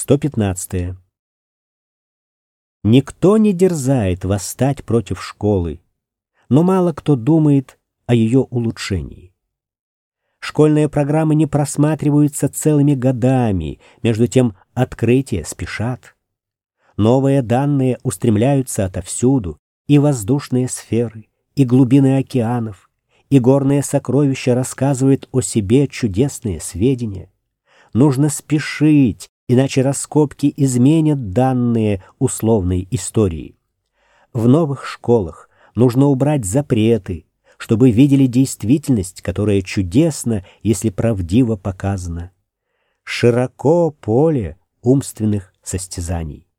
115. Никто не дерзает восстать против школы, но мало кто думает о ее улучшении. Школьные программы не просматриваются целыми годами, между тем открытия спешат. Новые данные устремляются отовсюду, и воздушные сферы, и глубины океанов, и горные сокровища рассказывают о себе чудесные сведения. Нужно спешить, иначе раскопки изменят данные условной истории. В новых школах нужно убрать запреты, чтобы видели действительность, которая чудесна, если правдиво показана. Широко поле умственных состязаний.